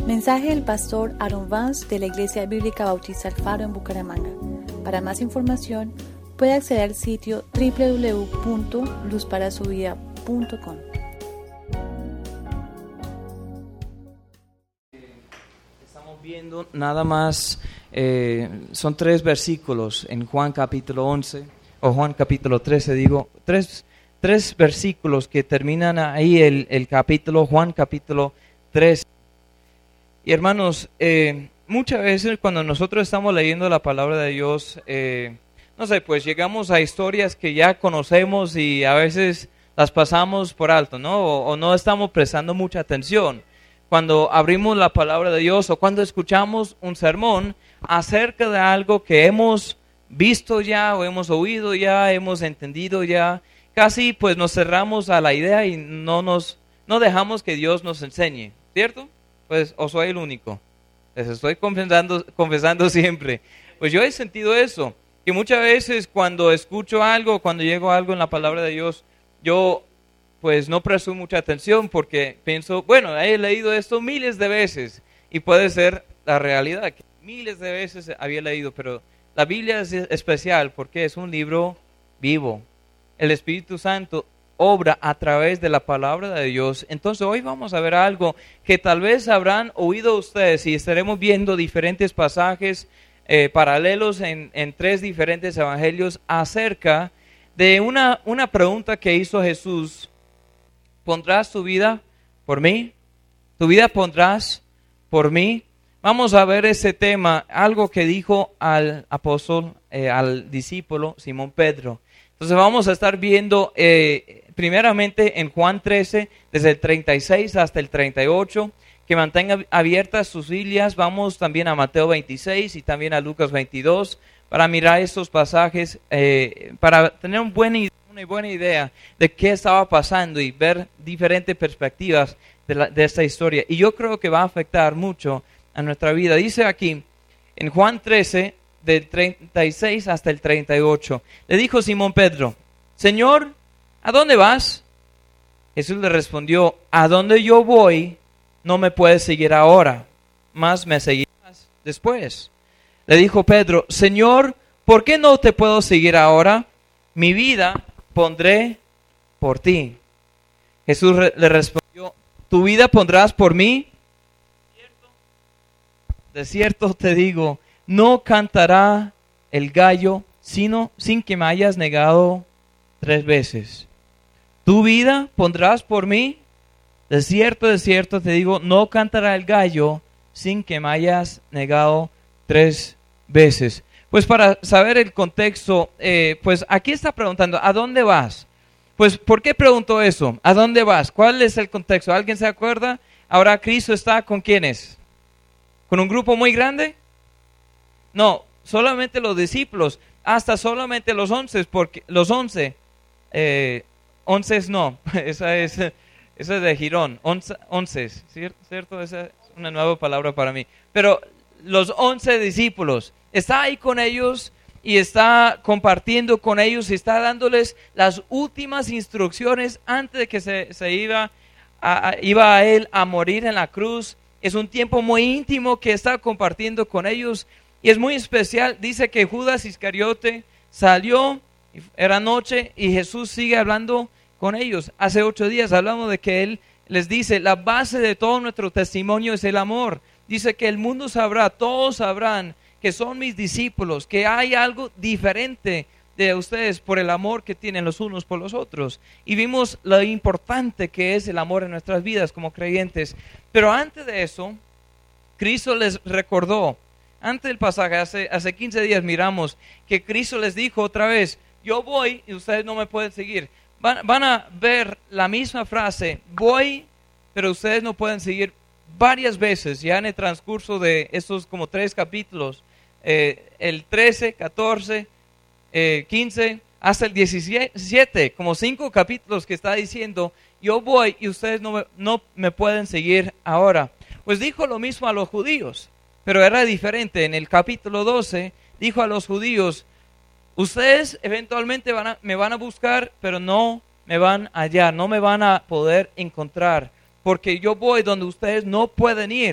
Mensaje del pastor Aaron Vance de la Iglesia Bíblica Bautista El Faro en Bucaramanga. Para más información, puede acceder al sitio www.luzparasuvida.com. Estamos viendo nada más, son 3 versículos en Juan capítulo 11, o Juan capítulo 13, digo, tres versículos que terminan ahí el capítulo, Juan capítulo 13. Y hermanos, muchas veces cuando nosotros estamos leyendo la palabra de Dios, no sé, pues llegamos a historias que ya conocemos y a veces las pasamos por alto, ¿no? O no estamos prestando mucha atención. Cuando abrimos la palabra de Dios o cuando escuchamos un sermón acerca de algo que hemos visto ya o hemos oído ya, hemos entendido ya, casi pues nos cerramos a la idea y no dejamos que Dios nos enseñe, ¿cierto? Pues, o soy el único, les estoy confesando siempre. Pues yo he sentido eso, que muchas veces cuando escucho algo, cuando llego a algo en la palabra de Dios, yo pues no presto mucha atención porque pienso, bueno, he leído esto miles de veces y puede ser la realidad, que miles de veces había leído, pero la Biblia es especial porque es un libro vivo. El Espíritu Santo obra a través de la palabra de Dios. Entonces hoy vamos a ver algo que tal vez habrán oído ustedes y estaremos viendo diferentes pasajes paralelos en 3 diferentes evangelios acerca de una pregunta que hizo Jesús. ¿Pondrás tu vida por mí? ¿Tu vida pondrás por mí? Vamos a ver ese tema, algo que dijo al apóstol, al discípulo Simón Pedro. Entonces vamos a estar viendo primeramente en Juan 13, desde el 36 hasta el 38, que mantengan abiertas sus Biblias. Vamos también a Mateo 26 y también a Lucas 22 para mirar estos pasajes, para tener una buena idea de qué estaba pasando y ver diferentes perspectivas de esta historia. Y yo creo que va a afectar mucho a nuestra vida. Dice aquí en Juan 13, del 36 hasta el 38, le dijo Simón Pedro: Señor, ¿a dónde vas? Jesús le respondió: a donde yo voy no me puedes seguir ahora, mas me seguirás después. Le dijo Pedro: Señor, ¿por qué no te puedo seguir ahora? Mi vida pondré por ti. Jesús le respondió: ¿tu vida pondrás por mí? De cierto te digo, no cantará el gallo sin que me hayas negado 3 veces. ¿Tu vida pondrás por mí? De cierto te digo, no cantará el gallo sin que me hayas negado 3 veces. Pues para saber el contexto, pues aquí está preguntando, ¿a dónde vas? Pues, ¿por qué preguntó eso? ¿A dónde vas? ¿Cuál es el contexto? ¿Alguien se acuerda? Ahora Cristo está ¿con quiénes? ¿Con un grupo muy grande? No, solamente los discípulos, hasta solamente los 11, porque los 11 no, esa es de Girón, 11, ¿cierto? Esa es una nueva palabra para mí. Pero los 11 discípulos, está ahí con ellos y está compartiendo con ellos y está dándoles las últimas instrucciones antes de que se iba a él a morir en la cruz. Es un tiempo muy íntimo que está compartiendo con ellos y es muy especial. Dice que Judas Iscariote salió, era noche y Jesús sigue hablando con ellos. Hace 8 días hablamos de que Él les dice, la base de todo nuestro testimonio es el amor. Dice que el mundo sabrá, todos sabrán que son mis discípulos, que hay algo diferente de ustedes por el amor que tienen los unos por los otros. Y vimos lo importante que es el amor en nuestras vidas como creyentes. Pero antes de eso, Cristo les recordó, antes del pasaje, hace 15 días miramos que Cristo les dijo otra vez, yo voy y ustedes no me pueden seguir. Van a ver la misma frase, voy, pero ustedes no pueden seguir varias veces, ya en el transcurso de estos como 3 capítulos, el 13, 14, 15, hasta el 17, como 5 capítulos que está diciendo, yo voy y ustedes no me pueden seguir ahora. Pues dijo lo mismo a los judíos, pero era diferente. En el capítulo 12 dijo a los judíos, ustedes eventualmente me van a buscar, pero no me van a hallar, no me van a poder encontrar, porque yo voy donde ustedes no pueden ir.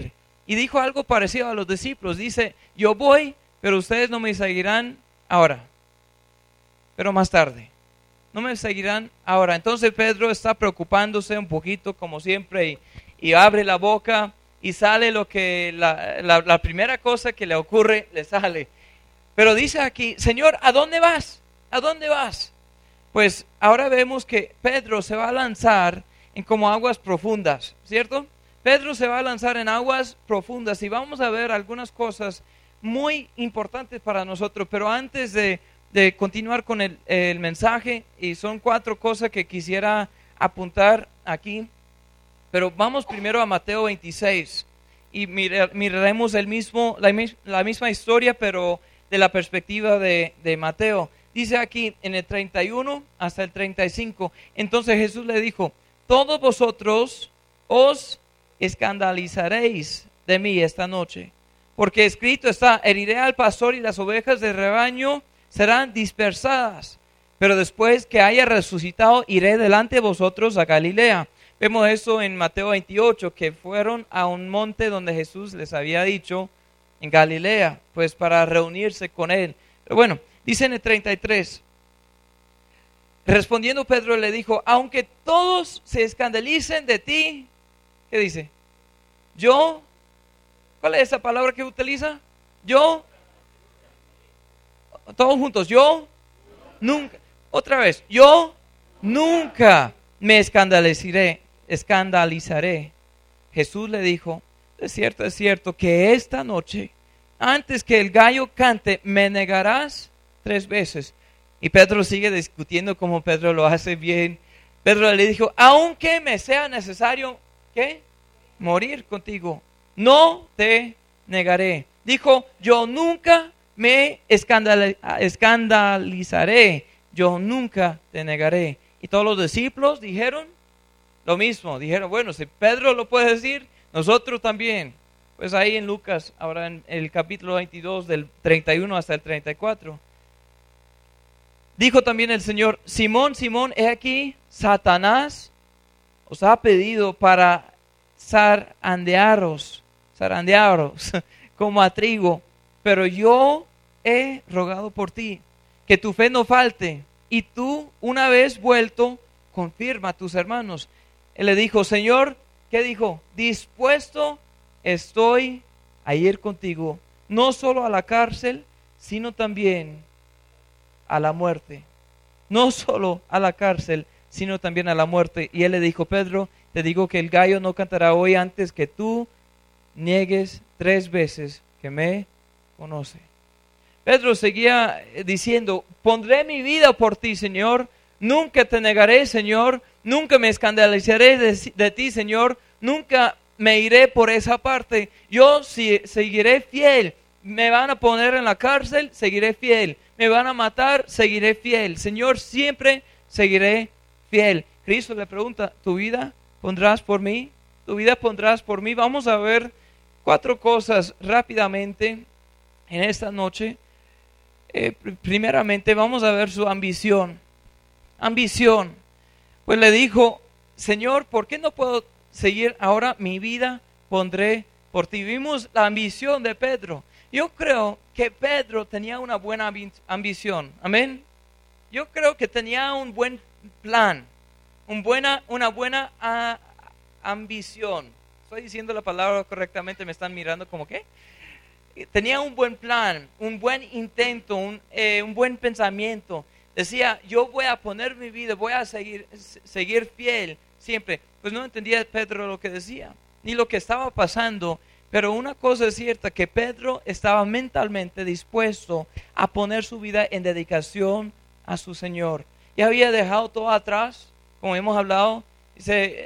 y dijo algo parecido a los discípulos. Dice, yo voy, pero ustedes no me seguirán ahora, pero más tarde. No me seguirán ahora. Entonces Pedro está preocupándose un poquito, como siempre, y abre la boca y sale lo que la primera cosa que le ocurre, le sale. Pero dice aquí, Señor, ¿a dónde vas? ¿A dónde vas? Pues ahora vemos que Pedro se va a lanzar en como aguas profundas, ¿cierto? Pedro se va a lanzar en aguas profundas y vamos a ver algunas cosas muy importantes para nosotros. Pero antes de continuar con el mensaje, y son 4 cosas que quisiera apuntar aquí, pero vamos primero a Mateo 26 y miraremos la misma historia, pero de la perspectiva de Mateo. Dice aquí en el 31 hasta el 35, entonces Jesús le dijo, todos vosotros os escandalizaréis de mí esta noche, porque escrito está, heriré al pastor y las ovejas del rebaño serán dispersadas, pero después que haya resucitado iré delante de vosotros a Galilea. Vemos eso en Mateo 28, que fueron a un monte donde Jesús les había dicho en Galilea, pues para reunirse con él. Pero bueno, dice en el 33, respondiendo Pedro le dijo, aunque todos se escandalicen de ti, ¿qué dice? Yo, ¿cuál es esa palabra que utiliza? Yo, todos juntos, yo nunca, otra vez, yo nunca me escandalizaré. Jesús le dijo, es cierto que esta noche, antes que el gallo cante, me negarás 3 veces. Y Pedro sigue discutiendo como Pedro lo hace bien. Pedro le dijo, aunque me sea necesario, ¿qué? Morir contigo, no te negaré. Dijo, yo nunca me escandalizaré, yo nunca te negaré. Y todos los discípulos dijeron lo mismo. Dijeron, bueno, si Pedro lo puede decir, nosotros también. Pues ahí en Lucas, ahora en el capítulo 22, del 31 hasta el 34. Dijo también el Señor, Simón, Simón, he aquí, Satanás os ha pedido para zarandearos como a trigo, pero yo he rogado por ti, que tu fe no falte, y tú, una vez vuelto, confirma a tus hermanos. Él le dijo, Señor, ¿qué dijo? Dispuesto estoy a ir contigo, no solo a la cárcel, sino también a la muerte. No solo a la cárcel, sino también a la muerte. Y él le dijo, Pedro, te digo que el gallo no cantará hoy antes que tú niegues 3 veces que me conoce. Pedro seguía diciendo, pondré mi vida por ti, Señor, nunca te negaré, Señor, nunca me escandalizaré de ti, Señor, nunca me iré por esa parte, yo seguiré fiel, me van a poner en la cárcel, seguiré fiel, me van a matar, seguiré fiel, Señor, siempre seguiré fiel. Cristo le pregunta, ¿tu vida pondrás por mí? ¿Tu vida pondrás por mí? Vamos a ver 4 cosas rápidamente en esta noche. Primeramente vamos a ver su ambición. Ambición. Pues le dijo, Señor, ¿por qué no puedo seguir ahora? Mi vida pondré por ti. Vimos la ambición de Pedro. Yo creo que Pedro tenía una buena ambición. Amén. Yo creo que tenía un buen plan, una buena ambición. Estoy diciendo la palabra correctamente, me están mirando como que. Tenía un buen plan, un buen intento, un buen pensamiento. Decía, yo voy a poner mi vida, voy a seguir fiel siempre. Pues no entendía Pedro lo que decía, ni lo que estaba pasando. Pero una cosa es cierta, que Pedro estaba mentalmente dispuesto a poner su vida en dedicación a su Señor. Ya había dejado todo atrás, como hemos hablado. Dice,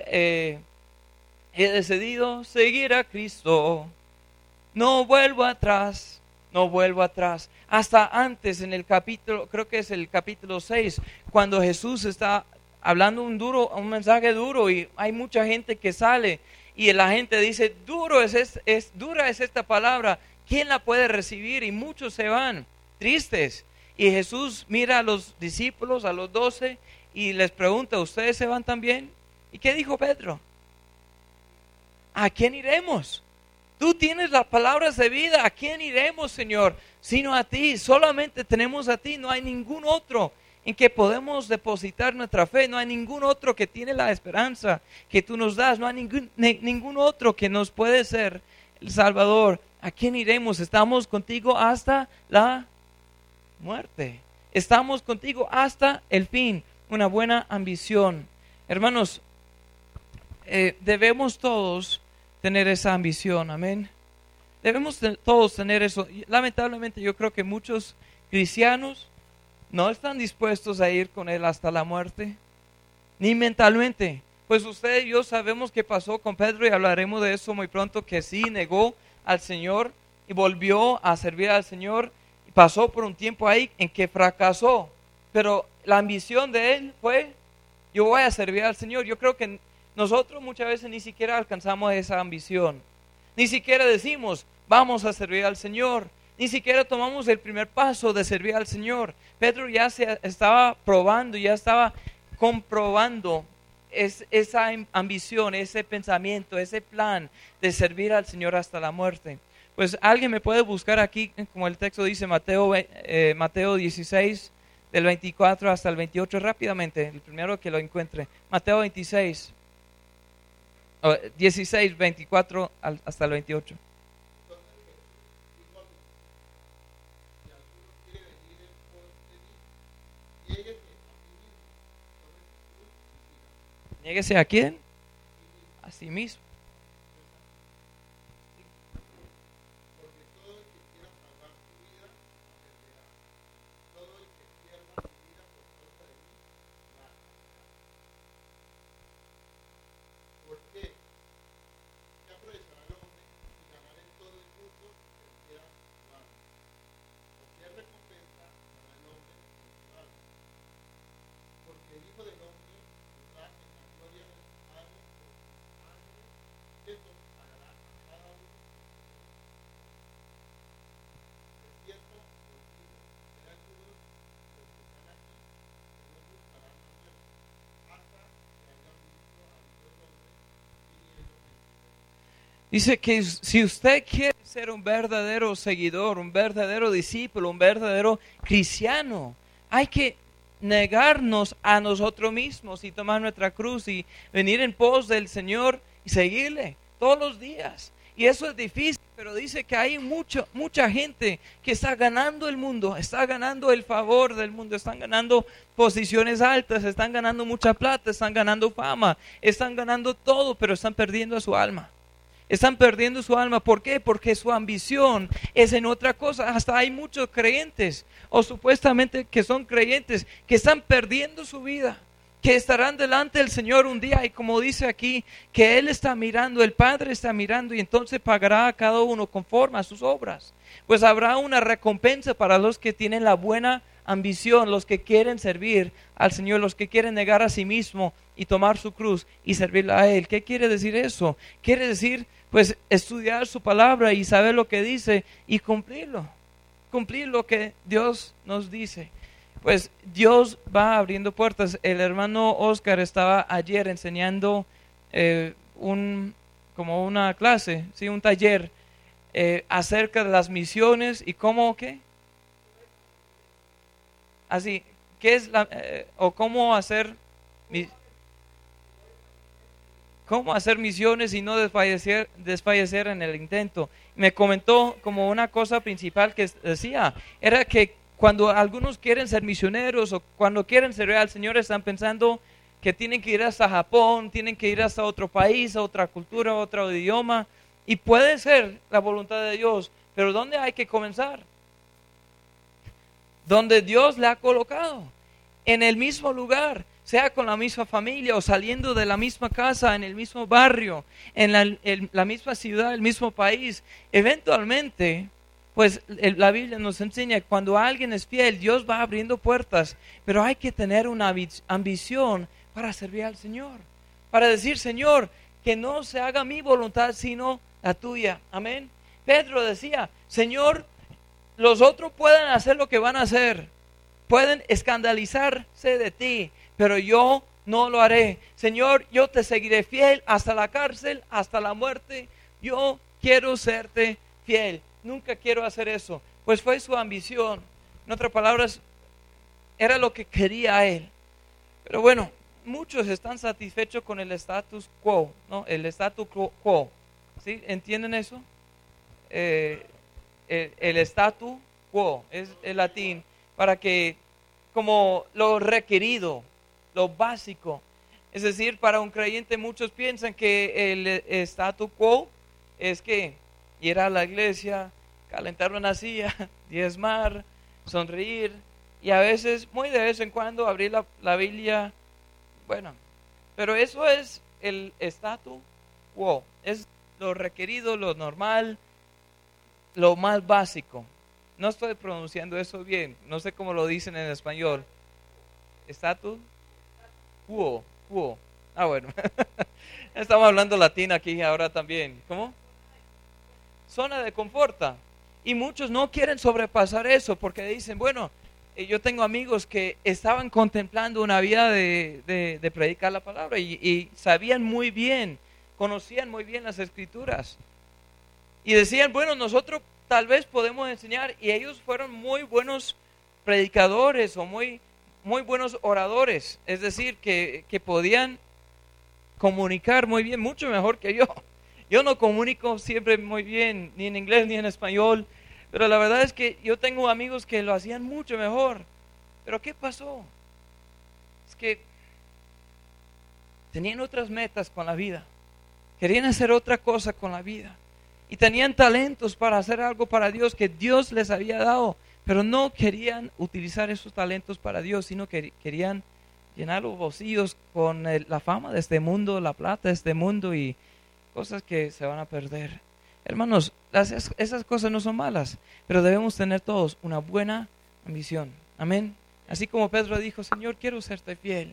he decidido seguir a Cristo. No vuelvo atrás, no vuelvo atrás. Hasta antes en el capítulo, creo que es el capítulo 6, cuando Jesús está hablando un mensaje duro y hay mucha gente que sale y la gente dice, dura es esta palabra, ¿quién la puede recibir? Y muchos se van tristes. Y Jesús mira a los discípulos, a los 12, y les pregunta, ¿ustedes se van también? ¿Y qué dijo Pedro? ¿A quién iremos? Tú tienes las palabras de vida. ¿A quién iremos, Señor? Sino a ti. Solamente tenemos a ti. No hay ningún otro en que podemos depositar nuestra fe. No hay ningún otro que tiene la esperanza que tú nos das. No hay ningún otro que nos puede ser el Salvador. ¿A quién iremos? Estamos contigo hasta la muerte. Estamos contigo hasta el fin. Una buena ambición. Hermanos, debemos todos tener esa ambición, amén. Debemos todos tener eso. Lamentablemente yo creo que muchos cristianos no están dispuestos a ir con Él hasta la muerte, ni mentalmente. Pues usted y yo sabemos qué pasó con Pedro y hablaremos de eso muy pronto, que sí negó al Señor y volvió a servir al Señor. Y pasó por un tiempo ahí en que fracasó, pero la ambición de él fue, yo voy a servir al Señor. Yo creo que nosotros muchas veces ni siquiera alcanzamos esa ambición. Ni siquiera decimos, vamos a servir al Señor. Ni siquiera tomamos el primer paso de servir al Señor. Pedro ya se estaba probando, ya estaba comprobando esa ambición, ese pensamiento, ese plan de servir al Señor hasta la muerte. Pues alguien me puede buscar aquí, como el texto dice, Mateo 16, del 24 hasta el 28, rápidamente, el primero que lo encuentre. Mateo 16, 24 hasta el 28. Niéguese a quién? A sí mismo. Dice que si usted quiere ser un verdadero seguidor, un verdadero discípulo, un verdadero cristiano, hay que negarnos a nosotros mismos y tomar nuestra cruz y venir en pos del Señor y seguirle todos los días. Y eso es difícil, pero dice que hay mucha gente que está ganando el mundo, está ganando el favor del mundo, están ganando posiciones altas, están ganando mucha plata, están ganando fama, están ganando todo, pero están perdiendo su alma. Están perdiendo su alma. ¿Por qué? Porque su ambición es en otra cosa. Hasta hay muchos creyentes, o supuestamente que son creyentes, que están perdiendo su vida, que estarán delante del Señor un día, y como dice aquí, que Él está mirando, el Padre está mirando, y entonces pagará a cada uno conforme a sus obras. Pues habrá una recompensa para los que tienen la buena ambición, los que quieren servir al Señor, los que quieren negar a sí mismo y tomar su cruz y servirle a Él. ¿Qué quiere decir eso? Quiere decir, pues, estudiar su palabra y saber lo que dice y cumplirlo, cumplir lo que Dios nos dice. Pues Dios va abriendo puertas. El hermano Oscar estaba ayer enseñando como una clase, ¿sí? Un taller acerca de las misiones y cómo, ¿qué? Así, ¿qué es o cómo hacer misiones y no desfallecer en el intento? Me comentó como una cosa principal que decía, era que cuando algunos quieren ser misioneros o cuando quieren servir al Señor, están pensando que tienen que ir hasta Japón, tienen que ir hasta otro país, a otra cultura, a otro idioma, y puede ser la voluntad de Dios, pero ¿dónde hay que comenzar? Donde Dios le ha colocado, en el mismo lugar, sea con la misma familia o saliendo de la misma casa, en el mismo barrio, en la misma ciudad, el mismo país. Eventualmente, pues la Biblia nos enseña que cuando alguien es fiel, Dios va abriendo puertas, pero hay que tener una ambición para servir al Señor, para decir, Señor, que no se haga mi voluntad sino la tuya. Amén. Pedro decía, Señor, los otros pueden hacer lo que van a hacer, pueden escandalizarse de ti, pero yo no lo haré. Señor, yo te seguiré fiel hasta la cárcel, hasta la muerte. Yo quiero serte fiel, nunca quiero hacer eso. Pues fue su ambición. En otras palabras, era lo que quería él. Pero bueno, muchos están satisfechos con el status quo, ¿no? El status quo, ¿sí? ¿Entienden eso? El status quo es el latín para que, como lo requerido, lo básico. Es decir, para un creyente muchos piensan que el status quo es que ir a la iglesia, calentar una silla, diezmar, sonreír y a veces, muy de vez en cuando, abrir la Biblia. Bueno, pero eso es el status quo, es lo requerido, lo normal, lo más básico. No estoy pronunciando eso bien, no sé cómo lo dicen en español. Status quo. Ah, bueno. Estamos hablando latín aquí ahora también. ¿Cómo? Zona de confort. Y muchos no quieren sobrepasar eso porque dicen, bueno, yo tengo amigos que estaban contemplando una vida de predicar la palabra y sabían muy bien, conocían muy bien las escrituras. Y decían, bueno, nosotros tal vez podemos enseñar, y ellos fueron muy buenos predicadores o muy buenos oradores, es decir, que podían comunicar muy bien, mucho mejor que yo. Yo no comunico siempre muy bien, ni en inglés ni en español, pero la verdad es que yo tengo amigos que lo hacían mucho mejor. Pero ¿qué pasó? Es que tenían otras metas con la vida, querían hacer otra cosa con la vida, y tenían talentos para hacer algo para Dios que Dios les había dado, pero no querían utilizar esos talentos para Dios, sino que querían llenar los bolsillos con la fama de este mundo, la plata de este mundo y cosas que se van a perder. Hermanos, esas cosas no son malas, pero debemos tener todos una buena ambición. Amén. Así como Pedro dijo, Señor, quiero serte fiel.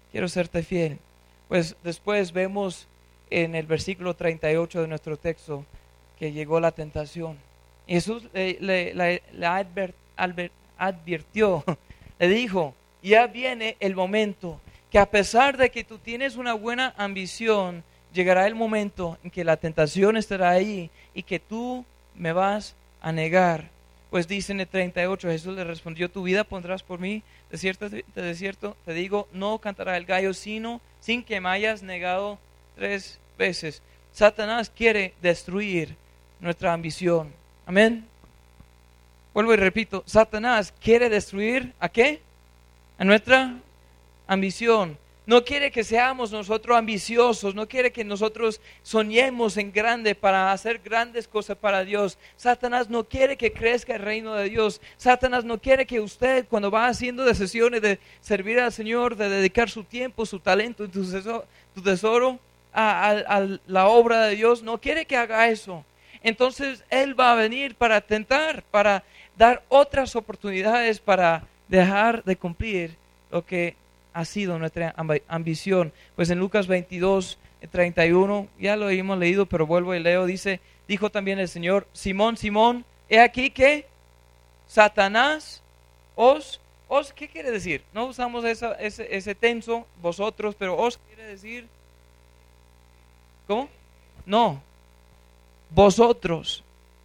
Pues después vemos en el versículo 38 de nuestro texto que llegó la tentación. Jesús le advirtió, le dijo, ya viene el momento que a pesar de que tú tienes una buena ambición, llegará el momento en que la tentación estará ahí y que tú me vas a negar. Pues dice en el 38, Jesús le respondió, tu vida pondrás por mí, de cierto te digo, no cantará el gallo sin que me hayas negado 3 veces. Satanás quiere destruir nuestra ambición. Amén. Vuelvo y repito, Satanás quiere destruir ¿a qué? A nuestra ambición. No quiere que seamos nosotros ambiciosos, no quiere que nosotros soñemos en grande para hacer grandes cosas para Dios. Satanás no quiere que crezca el reino de Dios. Satanás no quiere que usted, cuando va haciendo decisiones de servir al Señor, de dedicar su tiempo, su talento, tu tesoro a la obra de Dios, no quiere que haga eso. Entonces Él va a venir para tentar, para dar otras oportunidades para dejar de cumplir lo que ha sido nuestra ambición. Pues en Lucas 22, 31, ya lo hemos leído, pero vuelvo y leo, dijo también el Señor, Simón, Simón, he aquí que Satanás ¿qué quiere decir? No usamos ese tenso, vosotros, pero os quiere decir, ¿cómo? No, vosotros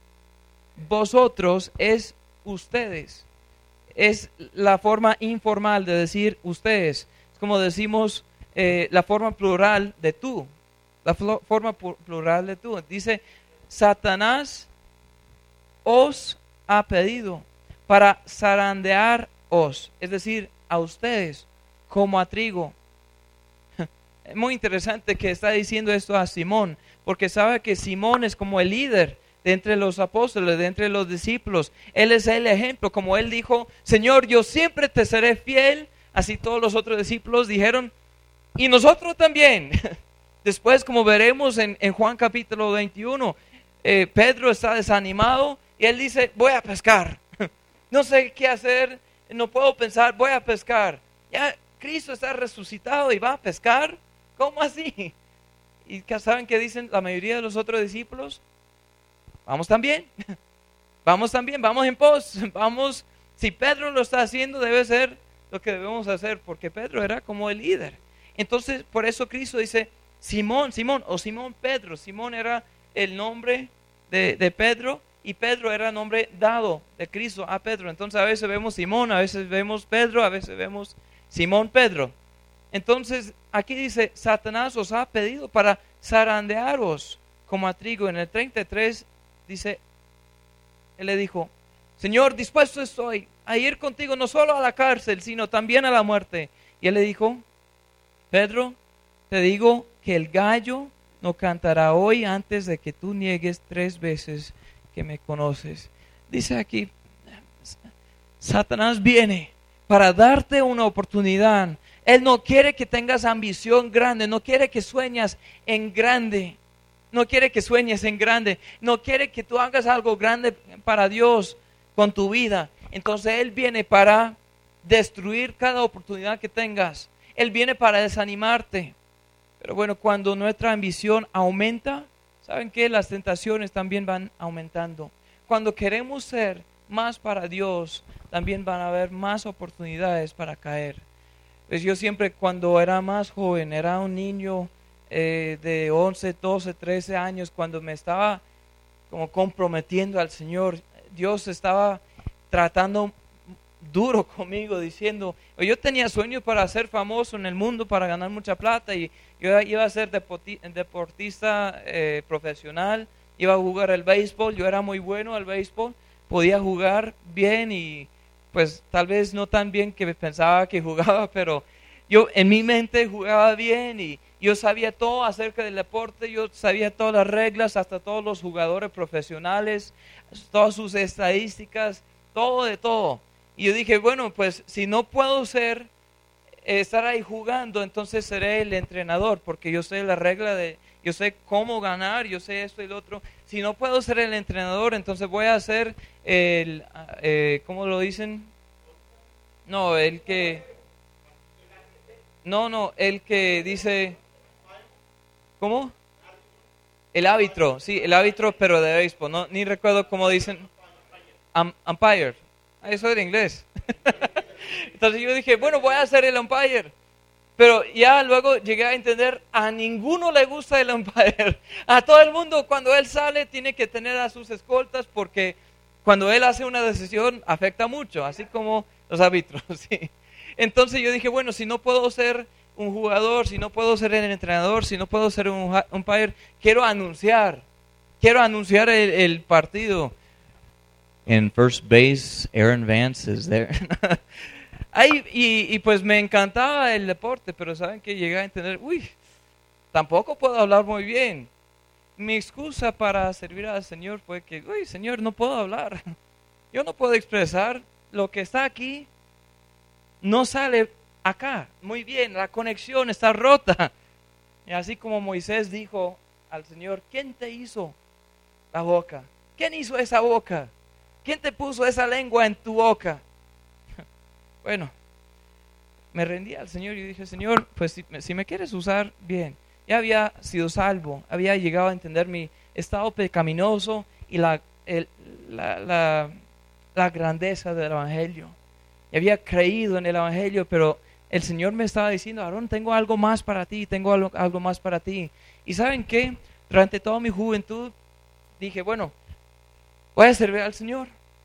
es ustedes. Es la forma informal de decir ustedes. Es como decimos la forma plural de tú. La forma plural de tú. Dice, Satanás os ha pedido para zarandearos, es decir, a ustedes, como a trigo. Es muy interesante que está diciendo esto a Simón, porque sabe que Simón es como el líder de entre los apóstoles, de entre los discípulos. Él es el ejemplo, como él dijo, Señor, yo siempre te seré fiel. Así todos los otros discípulos dijeron, y nosotros también. Después, como veremos en Juan capítulo 21, Pedro está desanimado y él dice, voy a pescar. No sé qué hacer, no puedo pensar, voy a pescar. Ya Cristo está resucitado y va a pescar. ¿Cómo así? ¿Y saben qué dicen la mayoría de los otros discípulos? Vamos también, vamos en pos, vamos. Si Pedro lo está haciendo, debe ser lo que debemos hacer, porque Pedro era como el líder. Entonces, por eso Cristo dice, Simón, o Simón Pedro. Simón era el nombre de Pedro, y Pedro era nombre dado de Cristo a Pedro. Entonces a veces vemos Simón, a veces vemos Pedro, a veces vemos Simón Pedro. Entonces aquí dice, Satanás os ha pedido para zarandearos como a trigo. En el 33 dice, él le dijo, Señor, dispuesto estoy a ir contigo no solo a la cárcel, sino también a la muerte. Y él le dijo, Pedro, te digo que el gallo no cantará hoy antes de que tú niegues 3 veces que me conoces. Dice aquí, Satanás viene para darte una oportunidad. Él no quiere que tengas ambición grande, no quiere que sueñes en grande. No quiere que sueñes en grande, no quiere que tú hagas algo grande para Dios con tu vida. Entonces Él viene para destruir cada oportunidad que tengas. Él viene para desanimarte. Pero bueno, cuando nuestra ambición aumenta, ¿saben qué? Las tentaciones también van aumentando. Cuando queremos ser más para Dios, también van a haber más oportunidades para caer. Pues yo siempre cuando era más joven, era un niño de 11, 12, 13 años, cuando me estaba como comprometiendo al Señor, Dios estaba tratando duro conmigo, diciendo, yo tenía sueños para ser famoso en el mundo, para ganar mucha plata, y yo iba a ser deportista profesional, iba a jugar el béisbol, yo era muy bueno al béisbol, podía jugar bien y pues tal vez no tan bien que pensaba que jugaba, pero yo en mi mente jugaba bien y yo sabía todo acerca del deporte, yo sabía todas las reglas, hasta todos los jugadores profesionales, todas sus estadísticas, todo de todo. Y yo dije, bueno, pues si no puedo estar ahí jugando, entonces seré el entrenador, porque yo sé la regla yo sé cómo ganar, yo sé esto y lo otro. Si no puedo ser el entrenador, entonces voy a ser ¿cómo lo dicen? No, el que dice, ¿cómo? El árbitro, sí, el árbitro, pero de béisbol, no, ni recuerdo cómo dicen, umpire, eso era inglés. Entonces yo dije, bueno, voy a ser el umpire. Pero ya luego llegué a entender, a ninguno le gusta el umpire. A todo el mundo cuando él sale tiene que tener a sus escoltas porque cuando él hace una decisión afecta mucho, así como los árbitros. ¿Sí? Entonces yo dije, bueno, si no puedo ser un jugador, si no puedo ser el entrenador, si no puedo ser un umpire, quiero anunciar el partido. En first base, Aaron Vance is there. Y pues me encantaba el deporte, pero saben que llegué a entender, tampoco puedo hablar muy bien. Mi excusa para servir al Señor fue que, Señor, no puedo hablar. Yo no puedo expresar lo que está aquí, no sale acá. Muy bien, la conexión está rota. Y así como Moisés dijo al Señor, ¿quién te hizo la boca? ¿Quién hizo esa boca? ¿Quién te puso esa lengua en tu boca? Bueno, me rendí al Señor y dije, Señor, pues si me quieres usar, bien. Ya había sido salvo, había llegado a entender mi estado pecaminoso y la grandeza del Evangelio. Y había creído en el Evangelio, pero el Señor me estaba diciendo, Aarón, tengo algo más para ti, tengo algo más para ti. Y ¿saben qué? Durante toda mi juventud dije, bueno, voy a servir al Señor.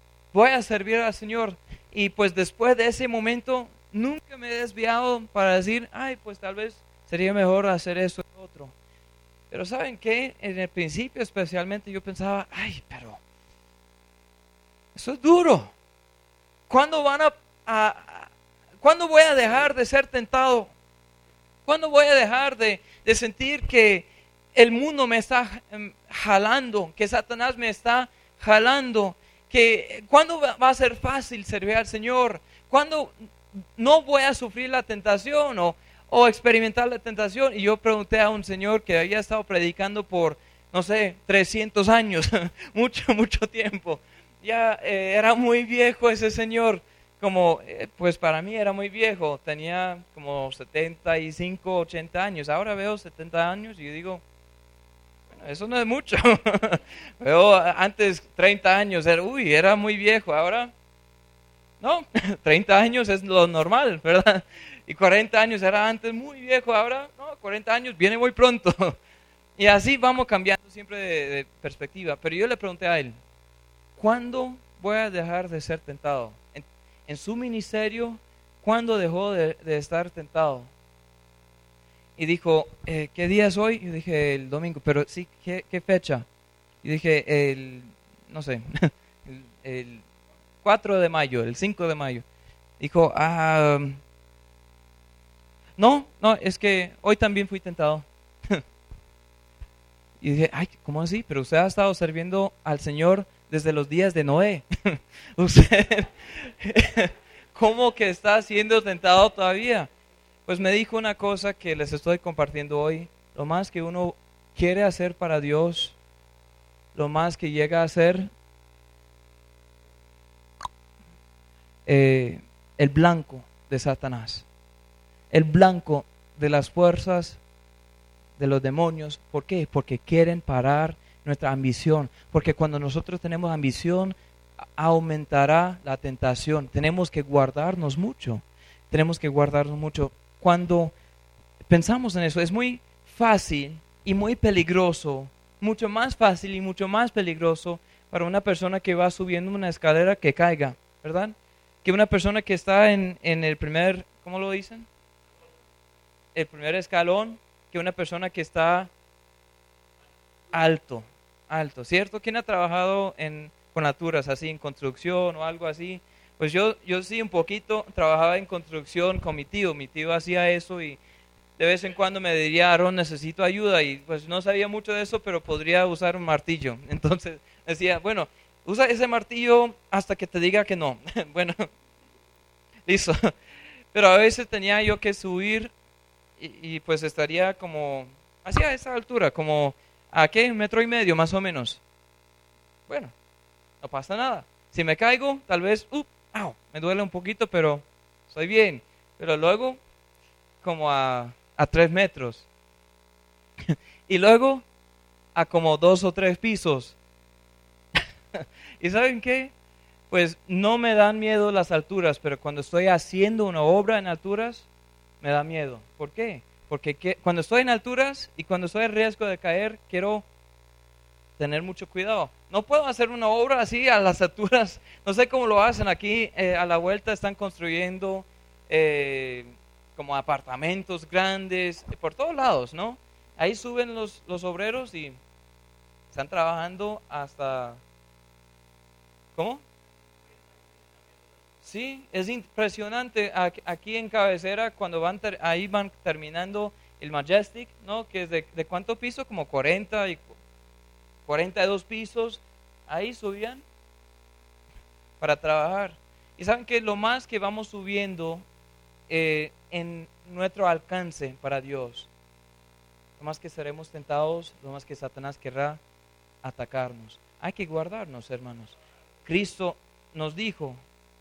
Y pues después de ese momento, nunca me he desviado para decir, pues tal vez sería mejor hacer eso y lo otro. Pero ¿saben qué? En el principio especialmente yo pensaba, pero eso es duro. ¿Cuándo voy a dejar de ser tentado? ¿Cuándo voy a dejar de sentir que el mundo me está jalando, que Satanás me está jalando? ¿Cuándo va a ser fácil servir al Señor? ¿Cuándo no voy a sufrir la tentación o experimentar la tentación? Y yo pregunté a un señor que había estado predicando por, 300 años, mucho tiempo. Ya era muy viejo ese señor, pues para mí era muy viejo, tenía como 75, 80 años. Ahora veo 70 años y yo digo, eso no es mucho. Veo antes 30 años, era muy viejo. Ahora, no, 30 años es lo normal, ¿verdad? Y 40 años era antes muy viejo. Ahora, no, 40 años viene muy pronto. Y así vamos cambiando. siempre de perspectiva, pero yo le pregunté a él, ¿cuándo voy a dejar de ser tentado? En su ministerio, ¿cuándo dejó de estar tentado? Y dijo, ¿qué día es hoy? Y dije, el domingo, pero sí, ¿qué fecha? Y dije, no sé, el 4 de mayo, el 5 de mayo. Dijo, no, es que hoy también fui tentado. Y dije, ay, ¿cómo así? Pero usted ha estado sirviendo al Señor desde los días de Noé. Usted, ¿cómo que está siendo tentado todavía? Pues me dijo una cosa que les estoy compartiendo hoy. Lo más que uno quiere hacer para Dios, lo más que llega a ser el blanco de Satanás, el blanco de las fuerzas de los demonios. ¿Por qué? Porque quieren parar nuestra ambición, porque cuando nosotros tenemos ambición aumentará la tentación. Tenemos que guardarnos mucho, Cuando pensamos en eso, es muy fácil y muy peligroso, mucho más fácil y mucho más peligroso para una persona que va subiendo una escalera que caiga, ¿verdad? Que una persona que está en el primer, ¿cómo lo dicen? El primer escalón, que una persona que está alto, ¿cierto? ¿Quién ha trabajado con alturas así, en construcción o algo así? Pues yo sí un poquito trabajaba en construcción con mi tío hacía eso y de vez en cuando me diría, Aaron, necesito ayuda, y pues no sabía mucho de eso, pero podría usar un martillo. Entonces decía, bueno, usa ese martillo hasta que te diga que no. Bueno, listo. Pero a veces tenía yo que subir y pues estaría como hacia esa altura, como ¿a qué? 1,5 metros más o menos. Bueno, no pasa nada. Si me caigo, tal vez, me duele un poquito, pero estoy bien. Pero luego, como a 3 metros. Y luego, a como 2 o 3 pisos. ¿Y saben qué? Pues no me dan miedo las alturas, pero cuando estoy haciendo una obra en alturas, me da miedo. ¿Por qué? Porque cuando estoy en alturas y cuando estoy en riesgo de caer, quiero tener mucho cuidado. No puedo hacer una obra así a las alturas. No sé cómo lo hacen aquí. A la vuelta están construyendo como apartamentos grandes por todos lados, ¿no? Ahí suben los obreros y están trabajando hasta... ¿Cómo? Sí, es impresionante. Aquí en Cabecera, cuando ahí van terminando el Majestic, ¿no? Que es de ¿cuánto piso? Como 40 y 42 pisos. Ahí subían para trabajar. Y saben que lo más que vamos subiendo en nuestro alcance para Dios, lo más que seremos tentados, lo más que Satanás querrá atacarnos. Hay que guardarnos, hermanos. Cristo nos dijo,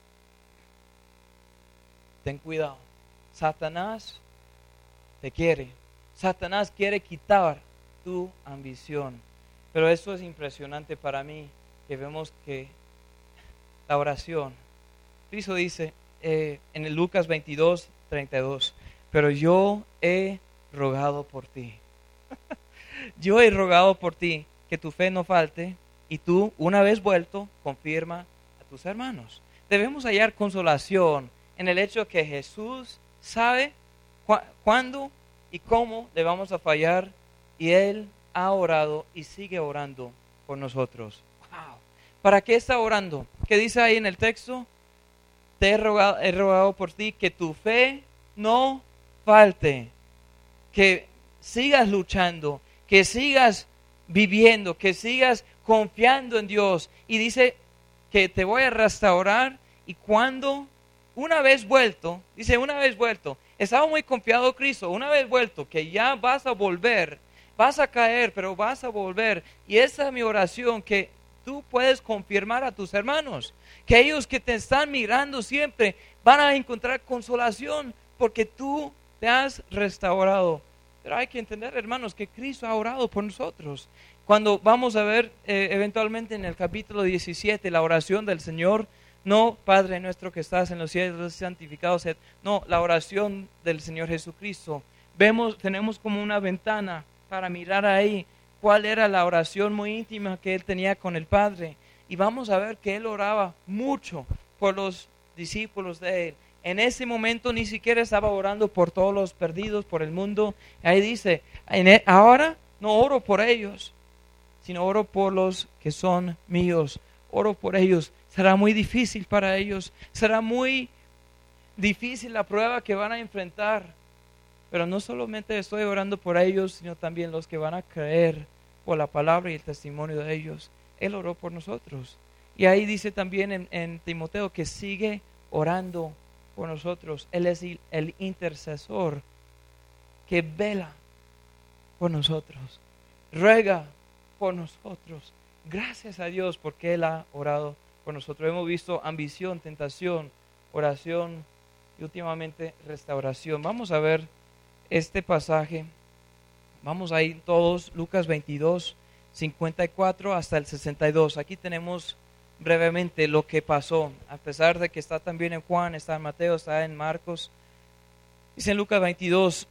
ten cuidado, Satanás te quiere, Satanás quiere quitar tu ambición. Pero eso es impresionante para mí, que vemos que la oración, Cristo dice en el Lucas 22:32, pero yo he rogado por ti, yo he rogado por ti, que tu fe no falte, y tú, una vez vuelto, confirma a tus hermanos. Debemos hallar consolación en el hecho que Jesús sabe cuándo y cómo le vamos a fallar, y Él ha orado y sigue orando por nosotros. Wow. ¿Para qué está orando? ¿Qué dice ahí en el texto? He rogado por ti que tu fe no falte, que sigas luchando, que sigas viviendo, que sigas confiando en Dios. Y dice que te voy a restaurar, y cuando una vez vuelto, estaba muy confiado Cristo, una vez vuelto, que ya vas a volver, vas a caer, pero vas a volver. Y esa es mi oración, que tú puedes confirmar a tus hermanos, que ellos que te están mirando siempre van a encontrar consolación, porque tú te has restaurado. Pero hay que entender, hermanos, que Cristo ha orado por nosotros. Cuando vamos a ver eventualmente en el capítulo 17 la oración del Señor, no Padre nuestro que estás en los cielos, santificado sea, no, la oración del Señor Jesucristo. Tenemos como una ventana para mirar ahí cuál era la oración muy íntima que él tenía con el Padre. Y vamos a ver que él oraba mucho por los discípulos de él. En ese momento ni siquiera estaba orando por todos los perdidos por el mundo. Ahí dice, ahora no oro por ellos, sino oro por los que son míos. Oro por ellos. Será muy difícil para ellos. Será muy difícil la prueba que van a enfrentar. Pero no solamente estoy orando por ellos, sino también los que van a creer por la palabra y el testimonio de ellos. Él oró por nosotros. Y ahí dice también en Timoteo que sigue orando por nosotros. Él es el intercesor que vela por nosotros, ruega por nosotros. Gracias a Dios porque Él ha orado por nosotros. Hemos visto ambición, tentación, oración y últimamente restauración. Vamos a ver este pasaje. Vamos a ir todos, Lucas 22, 54 hasta el 62. Aquí tenemos brevemente lo que pasó, a pesar de que está también en Juan, está en Mateo, está en Marcos. Dice en Lucas 22,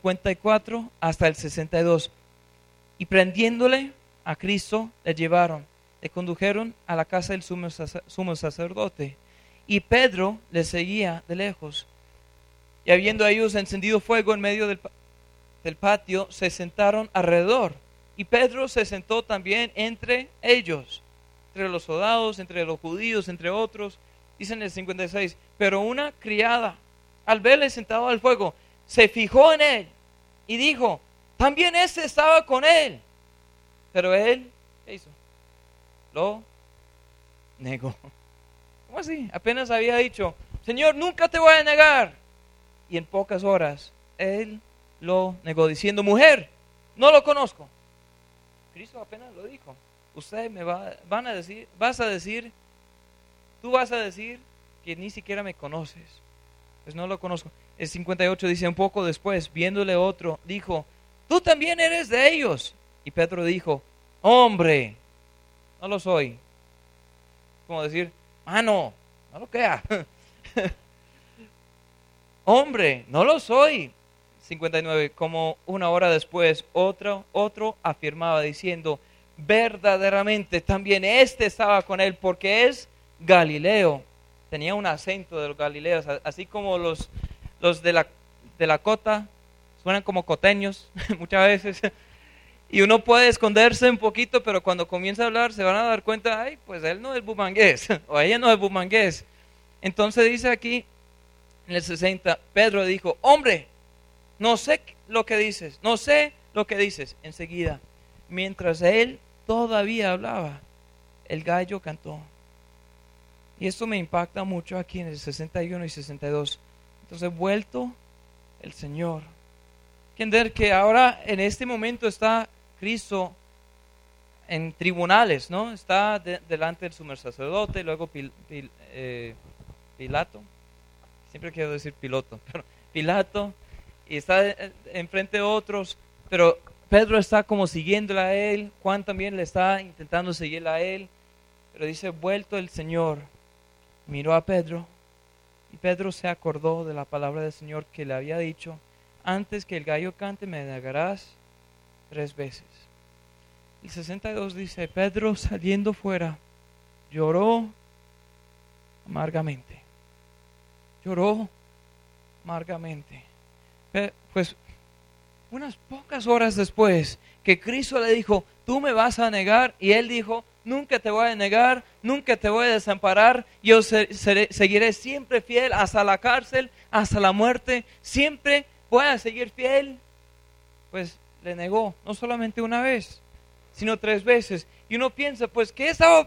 54 hasta el 62. Y prendiéndole a Cristo, le llevaron, le condujeron a la casa del sumo sacerdote. Y Pedro le seguía de lejos. Y habiendo ellos encendido fuego en medio del patio, se sentaron alrededor. Y Pedro se sentó también entre ellos, entre los soldados, entre los judíos, entre otros. Dice en el 56, pero una criada, al verle sentado al fuego, se fijó en él y dijo, también ese estaba con él. Pero él, ¿qué hizo? Lo negó. ¿Cómo así? Apenas había dicho, Señor, nunca te voy a negar. Y en pocas horas, él lo negó, diciendo, mujer, no lo conozco. Cristo apenas lo dijo. Usted vas a decir que ni siquiera me conoces. Pues no lo conozco. El 58 dice, un poco después, viéndole otro, dijo, tú también eres de ellos. Y Pedro dijo, hombre, no lo soy. Como decir, mano, no lo crea. Hombre, no lo soy. 59, como una hora después, otro afirmaba diciendo, verdaderamente también este estaba con él, porque es Galileo. Tenía un acento de los galileos, así como los de la cota, suenan como coteños muchas veces. Y uno puede esconderse un poquito, pero cuando comienza a hablar se van a dar cuenta, ay, pues él no es bumangués, o ella no es bumangués. Entonces dice aquí, en el 60, Pedro dijo, hombre, no sé lo que dices. Enseguida, mientras él todavía hablaba, el gallo cantó. Y esto me impacta mucho aquí en el 61 y 62. Entonces, vuelto el Señor. Entender que ahora en este momento está Cristo en tribunales, ¿no? Está delante del sumo sacerdote, luego Pilato. Siempre quiero decir piloto, pero Pilato, y está enfrente de otros, pero Pedro está como siguiéndole a él, Juan también le está intentando seguirle a él, pero dice, vuelto el Señor, miró a Pedro, y Pedro se acordó de la palabra del Señor que le había dicho, antes que el gallo cante me negarás 3 veces. El 62 dice, Pedro saliendo fuera, lloró amargamente. Lloró amargamente. Pues unas pocas horas después que Cristo le dijo, tú me vas a negar, y él dijo, nunca te voy a negar, nunca te voy a desamparar, yo seguiré siempre fiel hasta la cárcel, hasta la muerte, siempre voy a seguir fiel. Pues le negó, no solamente una vez, sino 3 veces. Y uno piensa, pues, ¿qué estaba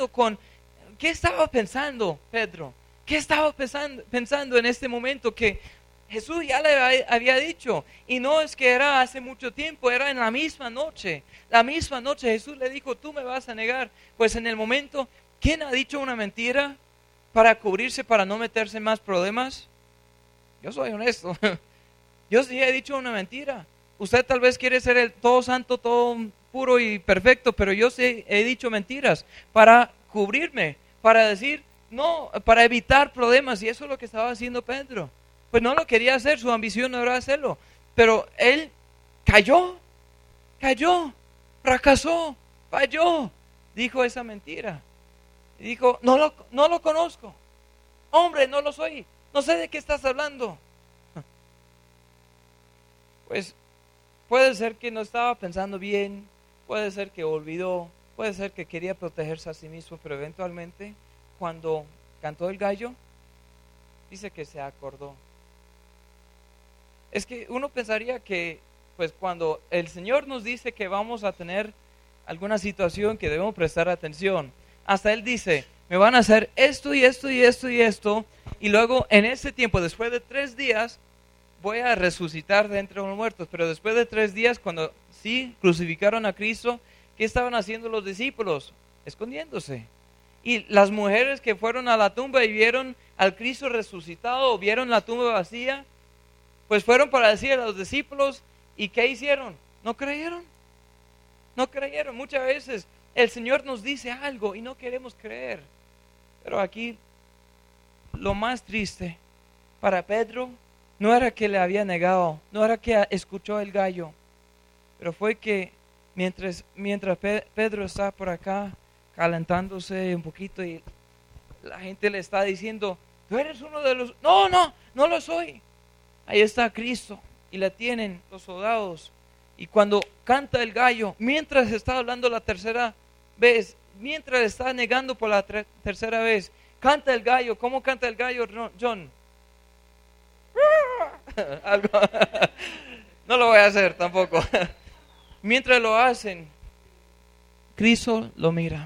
pensando Pedro? ¿Qué estaba pensando en este momento que Jesús ya le había dicho? Y no es que era hace mucho tiempo, era en la misma noche. La misma noche Jesús le dijo, tú me vas a negar. Pues en el momento, ¿quién ha dicho una mentira para cubrirse, para no meterse en más problemas? Yo soy honesto. Yo sí he dicho una mentira. Usted tal vez quiere ser el todo santo, todo puro y perfecto, pero yo sí he dicho mentiras para cubrirme, para decir, no, para evitar problemas, y eso es lo que estaba haciendo Pedro. Pues no lo quería hacer, su ambición no era hacerlo, pero él cayó. fracasó, falló, dijo esa mentira. Y dijo, no lo conozco, hombre, no lo soy, no sé de qué estás hablando. Pues puede ser que no estaba pensando bien, puede ser que olvidó, puede ser que quería protegerse a sí mismo, pero eventualmente cuando cantó el gallo, dice que se acordó. Es que uno pensaría que pues cuando el Señor nos dice que vamos a tener alguna situación que debemos prestar atención, hasta Él dice, me van a hacer esto y esto y esto y esto, y luego en ese tiempo, después de 3 días, voy a resucitar de entre los muertos. Pero después de 3 días, cuando sí crucificaron a Cristo, ¿qué estaban haciendo los discípulos? Escondiéndose. Y las mujeres que fueron a la tumba y vieron al Cristo resucitado, o vieron la tumba vacía, pues fueron para decir a los discípulos, ¿y qué hicieron? ¿No creyeron? No creyeron. Muchas veces el Señor nos dice algo y no queremos creer. Pero aquí lo más triste para Pedro no era que le había negado, no era que escuchó el gallo, pero fue que mientras Pedro está por acá calentándose un poquito y la gente le está diciendo, tú eres uno de los... No lo soy. Ahí está Cristo y la tienen los soldados. Y cuando canta el gallo, mientras está hablando la tercera vez, mientras está negando por la tercera vez, canta el gallo. ¿Cómo canta el gallo, John? Algo. No lo voy a hacer tampoco. Mientras lo hacen, Cristo lo mira.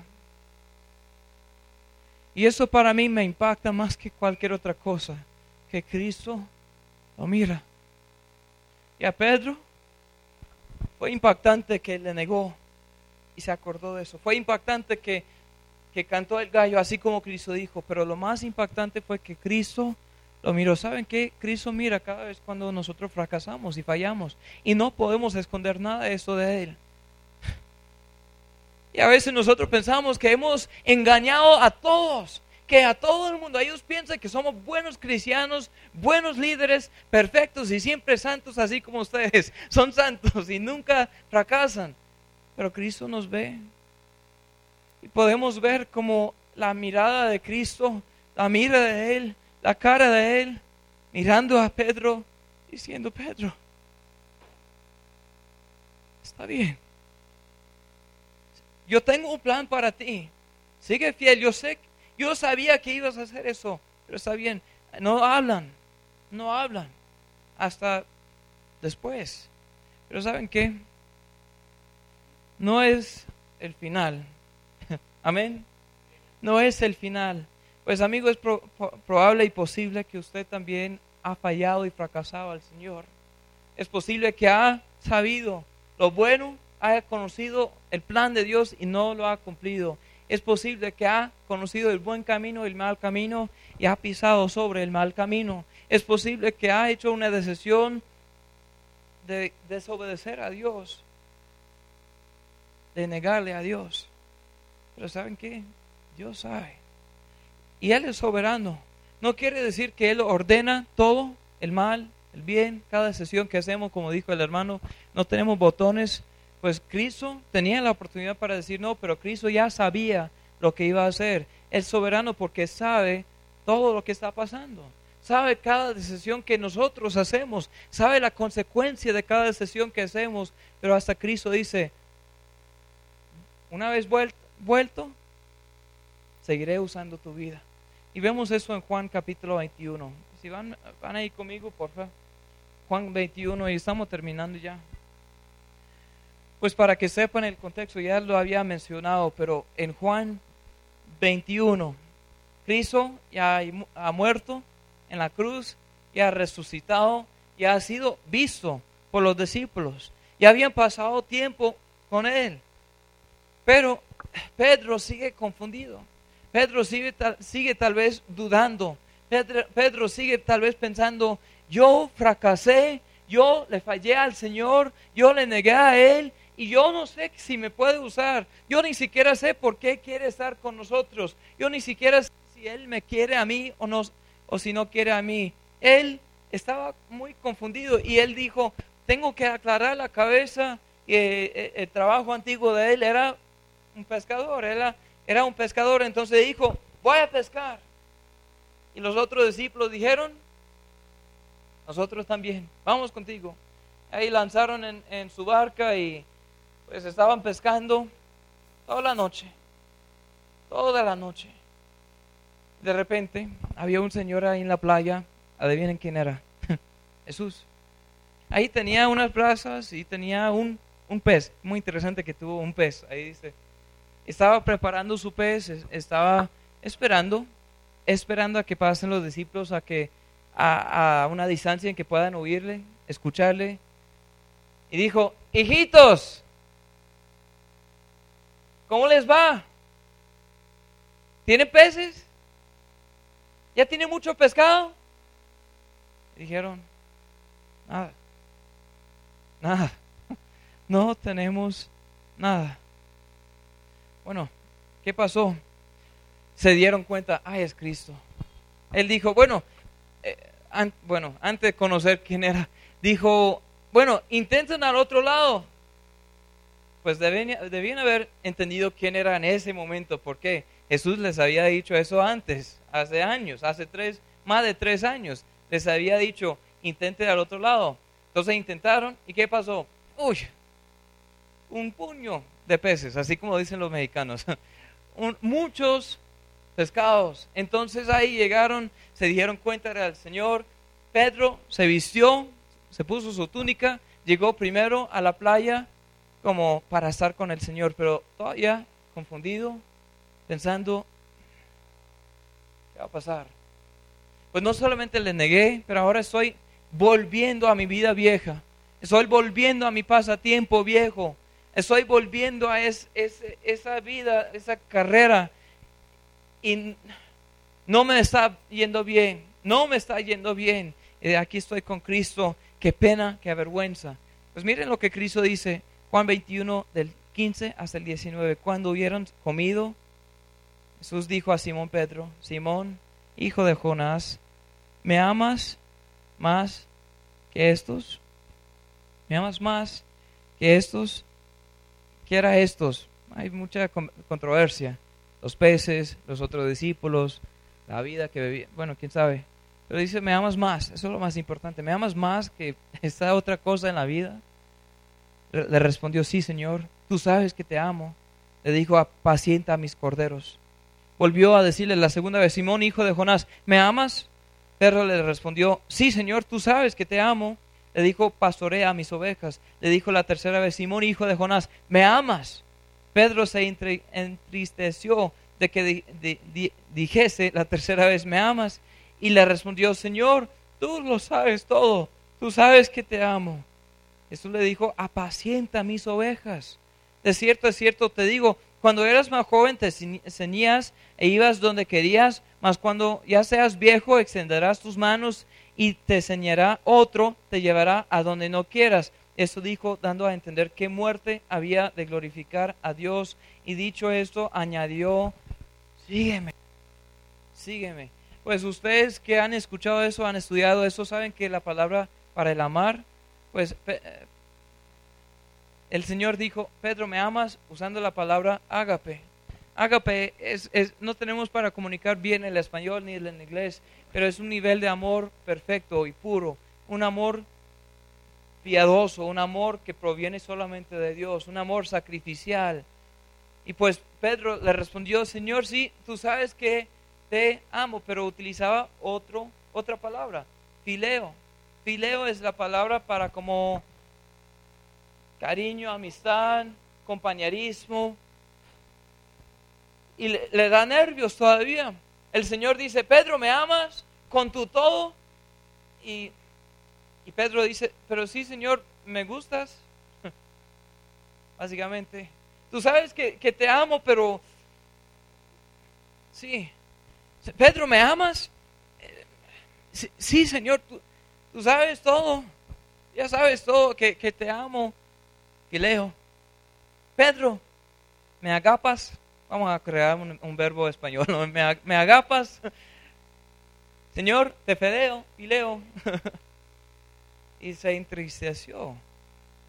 Y eso para mí me impacta más que cualquier otra cosa, que Cristo lo mira. Y a Pedro fue impactante que le negó y se acordó de eso. Fue impactante que cantó el gallo así como Cristo dijo, pero lo más impactante fue que Cristo lo miró. ¿Saben qué? Cristo mira cada vez cuando nosotros fracasamos y fallamos y no podemos esconder nada de eso de Él. Y a veces nosotros pensamos que hemos engañado a todos, que a todo el mundo, ellos piensan que somos buenos cristianos, buenos líderes, perfectos y siempre santos, así como ustedes son santos y nunca fracasan. Pero Cristo nos ve y podemos ver como la mirada de Cristo, la mira de Él, la cara de Él, mirando a Pedro, diciendo, Pedro, está bien. Yo tengo un plan para ti. Sigue fiel. Yo sabía que ibas a hacer eso, pero está bien. No hablan hasta después. Pero ¿saben qué? No es el final. Amén. No es el final. Pues amigo, es probable y posible que usted también ha fallado y fracasado al Señor. Es posible que ha sabido lo bueno, ha conocido el plan de Dios y no lo ha cumplido. Es posible que ha conocido el buen camino y el mal camino y ha pisado sobre el mal camino. Es posible que ha hecho una decisión de desobedecer a Dios, de negarle a Dios. Pero ¿saben qué? Dios sabe. Y Él es soberano. No quiere decir que Él ordena todo, el mal, el bien, cada decisión que hacemos, como dijo el hermano, no tenemos botones. Pues Cristo tenía la oportunidad para decir no, pero Cristo ya sabía lo que iba a hacer. Es soberano porque sabe todo lo que está pasando. Sabe cada decisión que nosotros hacemos. Sabe la consecuencia de cada decisión que hacemos. Pero hasta Cristo dice, una vez vuelto, seguiré usando tu vida. Y vemos eso en Juan capítulo 21. Si van ahí conmigo, por favor. Juan 21 y estamos terminando ya. Pues para que sepan el contexto, ya lo había mencionado, pero en Juan 21, Cristo ya ha muerto en la cruz, ya ha resucitado, ya ha sido visto por los discípulos, ya habían pasado tiempo con Él. Pero Pedro sigue confundido, Pedro sigue tal vez dudando, Pedro sigue tal vez pensando, yo fracasé, yo le fallé al Señor, yo le negué a Él, y yo no sé si me puede usar. Yo ni siquiera sé por qué quiere estar con nosotros. Yo ni siquiera sé si Él me quiere a mí o no, o si no quiere a mí. Él estaba muy confundido y él dijo, tengo que aclarar la cabeza Y el trabajo antiguo de él era un pescador, era un pescador. Entonces dijo, voy a pescar. Y los otros discípulos dijeron, nosotros también, vamos contigo. Ahí lanzaron en su barca y pues estaban pescando toda la noche. De repente había un señor ahí en la playa, adivinen quién era, Jesús. Ahí tenía unas brasas y tenía un pez, muy interesante que tuvo un pez, ahí dice. Estaba preparando su pez, estaba esperando a que pasen los discípulos, a una distancia en que puedan oírle, escucharle. Y dijo, hijitos, ¿cómo les va? ¿Tienen peces? ¿Ya tienen mucho pescado? Dijeron, nada, no tenemos nada. Bueno, ¿qué pasó? Se dieron cuenta, es Cristo. Él dijo, antes de conocer quién era, dijo, intenten al otro lado. Pues debían haber entendido quién era en ese momento, porque Jesús les había dicho eso antes, hace años, más de 3 años, les había dicho, intenten al otro lado. Entonces intentaron, ¿y qué pasó? Un puño de peces, así como dicen los mexicanos, muchos pescados. Entonces ahí llegaron, se dieron cuenta era el Señor. Pedro se vistió, se puso su túnica, llegó primero a la playa como para estar con el Señor, pero todavía confundido, pensando, ¿qué va a pasar? Pues no solamente le negué, pero ahora estoy volviendo a mi vida vieja, estoy volviendo a mi pasatiempo viejo, estoy volviendo a esa vida, esa carrera, y no me está yendo bien, aquí estoy con Cristo, qué pena, qué vergüenza. Pues miren lo que Cristo dice, Juan 21 del 15 hasta el 19, cuando hubieron comido, Jesús dijo a Simón Pedro, Simón, hijo de Jonás, ¿me amas más que estos? ¿Me amas más que estos? ¿Qué era estos? Hay mucha controversia. Los peces, los otros discípulos, la vida que bebía, quién sabe. Pero dice, ¿me amas más? Eso es lo más importante. ¿Me amas más que esta otra cosa en la vida? Le respondió, sí, Señor, tú sabes que te amo. Le dijo, apacienta a mis corderos. Volvió a decirle la segunda vez, Simón, hijo de Jonás, ¿me amas? Pedro le respondió, sí, Señor, tú sabes que te amo. Le dijo, pastorea a mis ovejas. Le dijo la tercera vez, Simón, hijo de Jonás, ¿me amas? Pedro se entristeció de que dijese la tercera vez, ¿me amas? Y le respondió, Señor, tú lo sabes todo, tú sabes que te amo. Jesús le dijo, apacienta mis ovejas. De cierto te digo, cuando eras más joven te ceñías e ibas donde querías, mas cuando ya seas viejo extenderás tus manos y te ceñirá otro, te llevará a donde no quieras. Esto dijo, dando a entender qué muerte había de glorificar a Dios. Y dicho esto, añadió, sígueme. Pues ustedes que han escuchado eso, han estudiado eso, saben que la palabra para el amar, pues el Señor dijo, Pedro, ¿me amas? Usando la palabra ágape. Ágape no tenemos para comunicar bien el español ni el inglés, pero es un nivel de amor perfecto y puro, un amor piadoso, un amor que proviene solamente de Dios, un amor sacrificial. Y pues Pedro le respondió, Señor, sí, tú sabes que te amo, pero utilizaba otra palabra, fileo. Fileo es la palabra para como cariño, amistad, compañerismo. Y le da nervios todavía. El Señor dice, Pedro, ¿me amas con tu todo? Y Pedro dice, pero sí, Señor, me gustas. Básicamente, tú sabes que te amo, pero sí. Pedro, ¿me amas? Sí, Señor, tú sabes todo. Ya sabes todo, que te amo. Fileo. Pedro, ¿me agapas? Vamos a crear un verbo español, ¿no? ¿Me agapas? Señor, te fileo. Y se entristeció.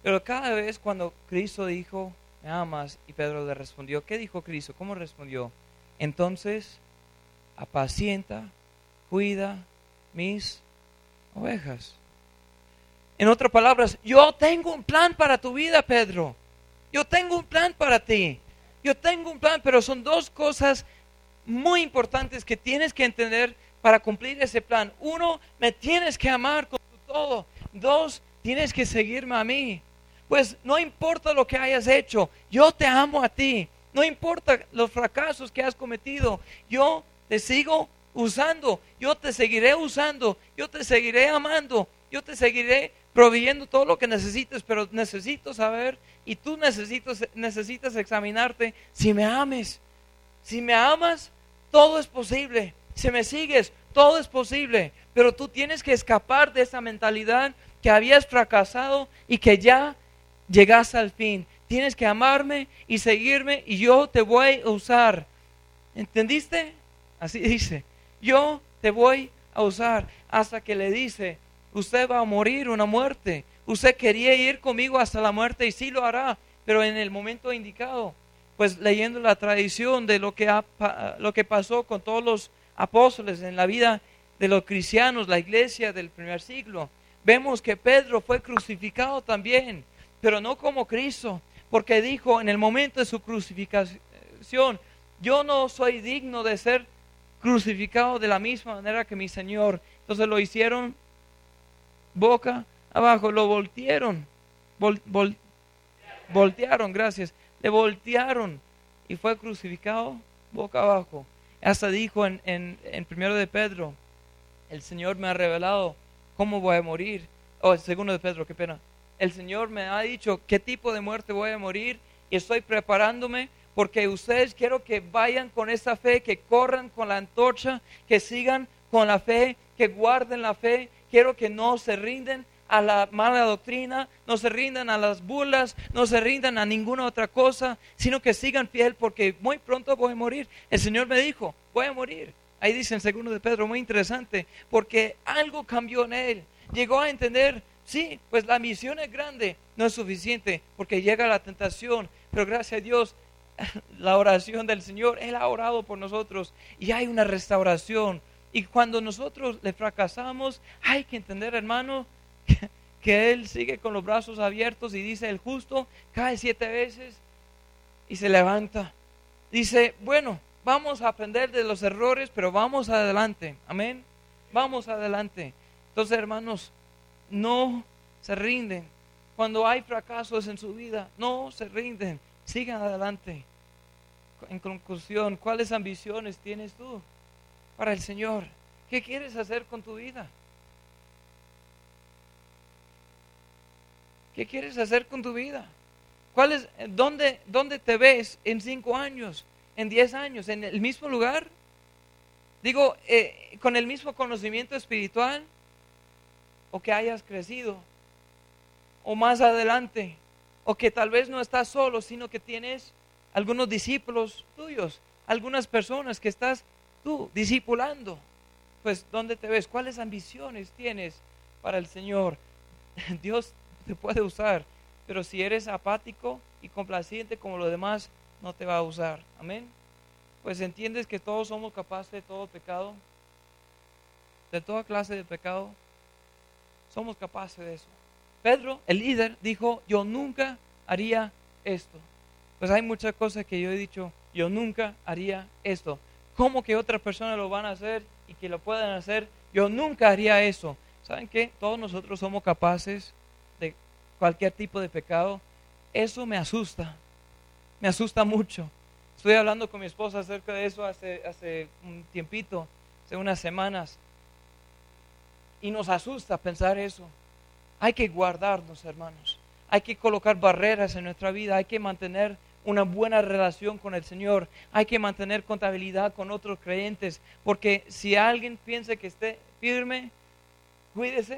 Pero cada vez cuando Cristo dijo, ¿me amas? Y Pedro le respondió, ¿qué dijo Cristo? ¿Cómo respondió? Entonces, apacienta, cuida mis ovejas. En otras palabras, yo tengo un plan para tu vida, Pedro. Yo tengo un plan para ti. Yo tengo un plan, pero son dos cosas muy importantes que tienes que entender para cumplir ese plan. Uno, me tienes que amar con tu todo. Dos, tienes que seguirme a mí. Pues no importa lo que hayas hecho, yo te amo a ti. No importa los fracasos que has cometido, yo te sigo usando. Yo te seguiré usando. Yo te seguiré amando. Yo te seguiré proveyendo todo lo que necesites, pero necesito saber y tú necesitas examinarte si me ames. Si me amas, todo es posible. Si me sigues, todo es posible. Pero tú tienes que escapar de esa mentalidad que habías fracasado y que ya llegaste al fin. Tienes que amarme y seguirme y yo te voy a usar. ¿Entendiste? Así dice. Yo te voy a usar. Hasta que le dice, usted va a morir una muerte. Usted quería ir conmigo hasta la muerte y sí lo hará, pero en el momento indicado. Pues leyendo la tradición de lo que pasó con todos los apóstoles en la vida de los cristianos, la iglesia del primer siglo, vemos que Pedro fue crucificado también, pero no como Cristo, porque dijo en el momento de su crucificación, yo no soy digno de ser crucificado de la misma manera que mi Señor. Entonces lo hicieron boca abajo, lo voltearon, voltearon, gracias. Le voltearon y fue crucificado boca abajo. Hasta dijo en primero de Pedro, el Señor me ha revelado cómo voy a morir. El segundo de Pedro, qué pena. El Señor me ha dicho qué tipo de muerte voy a morir y estoy preparándome porque ustedes quiero que vayan con esa fe, que corran con la antorcha, que sigan con la fe, que guarden la fe. Quiero que no se rinden a la mala doctrina, no se rindan a las burlas, no se rindan a ninguna otra cosa, sino que sigan fiel porque muy pronto voy a morir. El Señor me dijo, voy a morir. Ahí dice en segundo de Pedro, muy interesante, porque algo cambió en él. Llegó a entender, sí, pues la misión es grande, no es suficiente porque llega la tentación, pero gracias a Dios, la oración del Señor, Él ha orado por nosotros y hay una restauración. Y cuando nosotros le fracasamos, hay que entender, hermano, que Él sigue con los brazos abiertos y dice, el justo cae 7 veces y se levanta. Dice, bueno, vamos a aprender de los errores, pero vamos adelante. Amén. Vamos adelante. Entonces, hermanos, no se rinden. Cuando hay fracasos en su vida, no se rinden. Sigan adelante. En conclusión, ¿cuáles ambiciones tienes tú para el Señor? ¿Qué quieres hacer con tu vida? ¿Qué quieres hacer con tu vida? ¿Dónde te ves en 5 años, en 10 años, en el mismo lugar? Digo, con el mismo conocimiento espiritual, o que hayas crecido, o más adelante, o que tal vez no estás solo, sino que tienes algunos discípulos tuyos, algunas personas que estás tú discipulando. Pues, ¿dónde te ves? ¿Cuáles ambiciones tienes para el Señor? Dios te puede usar, pero si eres apático y complaciente como los demás, no te va a usar. Amén. Pues entiendes que todos somos capaces de todo pecado, de toda clase de pecado. Somos capaces de eso. Pedro, el líder, dijo, yo nunca haría esto. Pues hay muchas cosas que yo he dicho, yo nunca haría esto. ¿Cómo que otras personas lo van a hacer y que lo puedan hacer? Yo nunca haría eso. ¿Saben qué? Todos nosotros somos capaces de cualquier tipo de pecado. Eso me asusta mucho. Estoy hablando con mi esposa acerca de eso hace un tiempito, hace unas semanas. Y nos asusta pensar eso. Hay que guardarnos, hermanos. Hay que colocar barreras en nuestra vida. Hay que mantener una buena relación con el Señor. Hay que mantener contabilidad con otros creyentes. Porque si alguien piensa que esté firme, cuídese.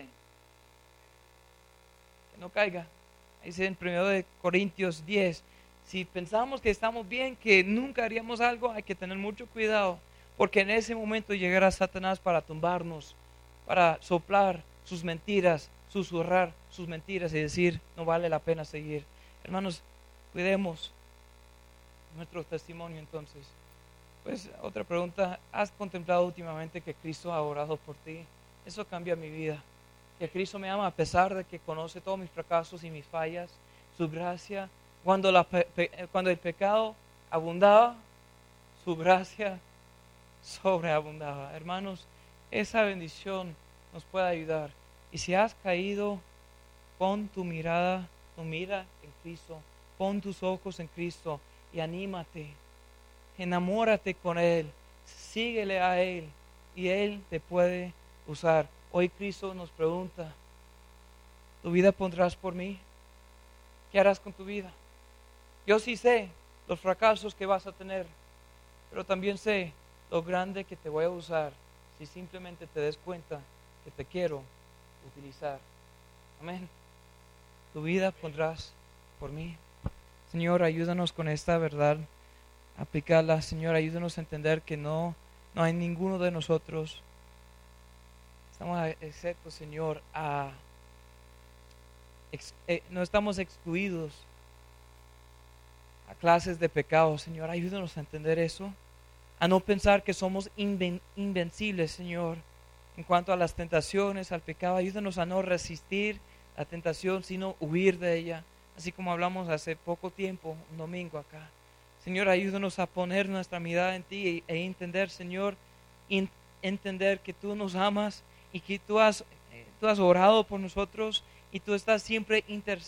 Que no caiga. Dice en 1 Corintios 10. Si pensamos que estamos bien, que nunca haríamos algo, hay que tener mucho cuidado. Porque en ese momento llegará Satanás para tumbarnos, para soplar sus mentiras, susurrar sus mentiras y decir, no vale la pena seguir. Hermanos, cuidemos nuestro testimonio entonces. Pues otra pregunta, ¿has contemplado últimamente que Cristo ha orado por ti? Eso cambia mi vida. Que Cristo me ama a pesar de que conoce todos mis fracasos y mis fallas. Su gracia, cuando el pecado abundaba, su gracia sobreabundaba. Hermanos, esa bendición nos puede ayudar. Y si has caído, pon tu mira en Cristo, pon tus ojos en Cristo y anímate, enamórate con Él, síguele a Él y Él te puede usar. Hoy Cristo nos pregunta, ¿tu vida pondrás por mí? ¿Qué harás con tu vida? Yo sí sé los fracasos que vas a tener, pero también sé lo grande que te voy a usar si simplemente te des cuenta que te quiero utilizar. Amén. Tu vida pondrás por mí. Señor, ayúdanos con esta verdad, aplicarla. Señor, ayúdanos a entender que no hay ninguno de nosotros, estamos excepto, Señor, no estamos excluidos a clases de pecado. Señor, ayúdanos a entender eso, a no pensar que somos invencibles, Señor, en cuanto a las tentaciones, al pecado. Ayúdanos a no resistir la tentación, sino huir de ella, así como hablamos hace poco tiempo, un domingo acá. Señor, ayúdanos a poner nuestra mirada en ti e entender, Señor, entender que tú nos amas y que tú has orado por nosotros y tú estás siempre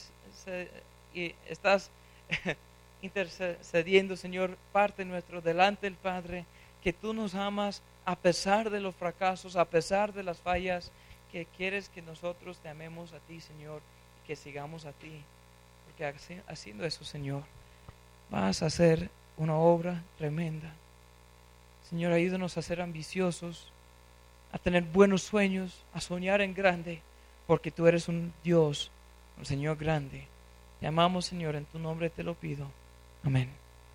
intercediendo, Señor, parte nuestro delante del Padre, que tú nos amas a pesar de los fracasos, a pesar de las fallas, que quieres que nosotros te amemos a ti, Señor, y que sigamos a ti, porque haciendo eso, Señor, vas a hacer una obra tremenda. Señor, ayúdanos a ser ambiciosos, a tener buenos sueños, a soñar en grande, porque tú eres un Dios, un Señor grande. Te amamos, Señor, en tu nombre te lo pido. Amén.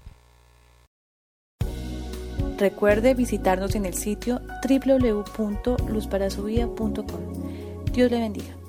Recuerde visitarnos en el sitio www.luzparasuvida.com. Dios le bendiga.